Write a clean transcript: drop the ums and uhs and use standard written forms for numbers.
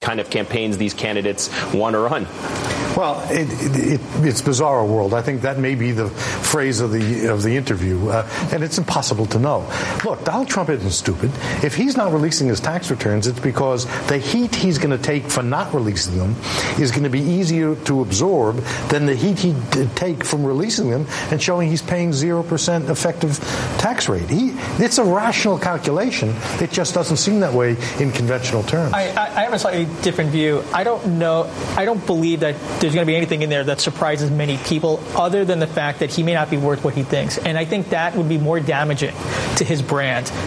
kind of campaigns these candidates want to run? Well, it's bizarre world. I think that may be the phrase of the interview, and it's impossible to know. Look, Donald Trump isn't stupid. If he's not releasing his tax returns, it's because the heat he's going to take for not releasing them is going to be easier to absorb than the heat he'd take from releasing them and showing he's paying 0% effective tax rate. It's a rational calculation. It just doesn't seem that way in conventional terms. I have a slightly different view. I don't believe that there's going to be anything in there that surprises many people other than the fact that he may not be worth what he thinks. And I think that would be more damaging to his brand